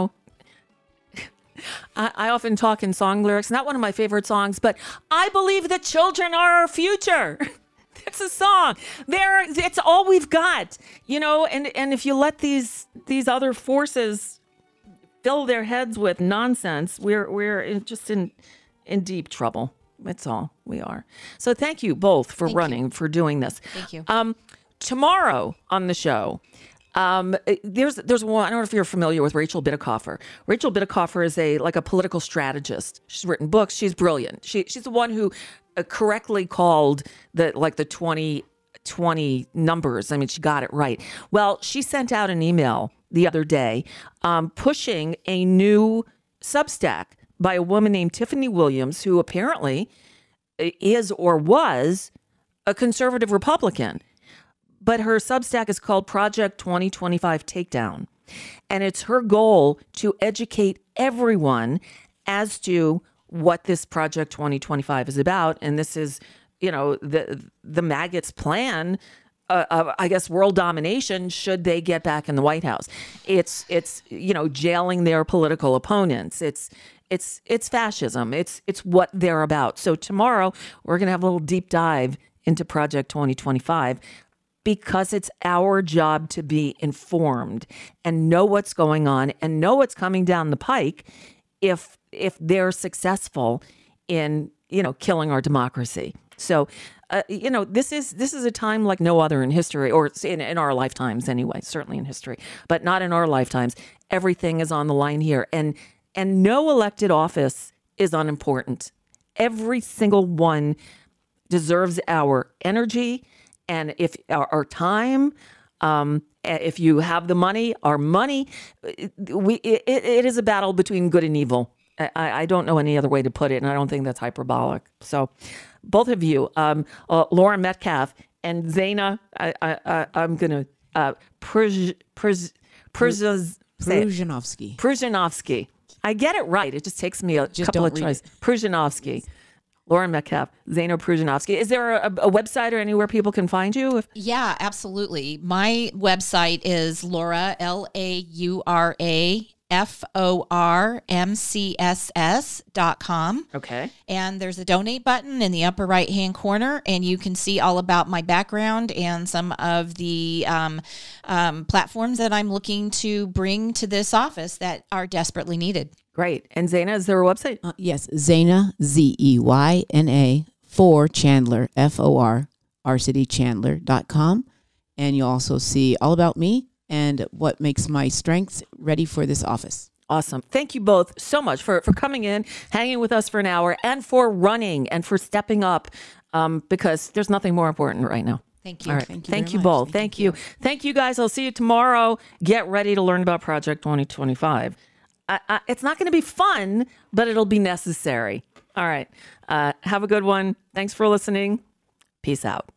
I often talk in song lyrics, not one of my favorite songs, but I believe that children are our future. It's a song. It's all we've got, and if you let these other forces fill their heads with nonsense, we're just in deep trouble. That's all we are. So thank you both for for doing this. Thank you. Tomorrow on the show, there's one. I don't know if you're familiar with Rachel Bitecofer. Rachel Bitecofer is a political strategist. She's written books. She's brilliant. She's the one who correctly called the 2020 numbers. I mean, she got it right. Well, she sent out an email the other day pushing a new Substack by a woman named Tiffany Williams, who apparently is or was a conservative Republican. But her Substack is called Project 2025 Takedown. And it's her goal to educate everyone as to what this Project 2025 is about. And this is, the maggots' plan of, I guess, world domination should they get back in the White House. It's jailing their political opponents. It's fascism. It's what they're about. So tomorrow we're going to have a little deep dive into Project 2025, because it's our job to be informed and know what's going on and know what's coming down the pike if they're successful in, killing our democracy. So, this is a time like no other in history, or in our lifetimes anyway, certainly in history, but not in our lifetimes. Everything is on the line here, and no elected office is unimportant. Every single one deserves our energy. And if our time, if you have the money, our money, it is a battle between good and evil. I don't know any other way to put it, and I don't think that's hyperbolic. So both of you, Laura Metcalf and Zaina, I'm going to Pruzhanovsky. I get it right. It just takes me a couple of tries. Pruzhanovsky. Laura Metcalf, Zaina Pruzhanovsky. Is there a website or anywhere people can find you? Yeah, absolutely. My website is Laura, LauraFormCSS.com. Okay. And there's a donate button in the upper right-hand corner, and you can see all about my background and some of the platforms that I'm looking to bring to this office that are desperately needed. Great. And Zaina, is there a website? Yes, Zaina, Zeyna, for Chandler, FOR, RCityChandler.com. And you'll also see all about me and what makes my strengths ready for this office. Awesome. Thank you both so much for coming in, hanging with us for an hour, and for running and for stepping up because there's nothing more important right now. Thank you. All right. Thank you Thank very you much. both. Thank you. Thank you, guys. I'll see you tomorrow. Get ready to learn about Project 2025. It's not going to be fun, but it'll be necessary. All right. Have a good one. Thanks for listening. Peace out.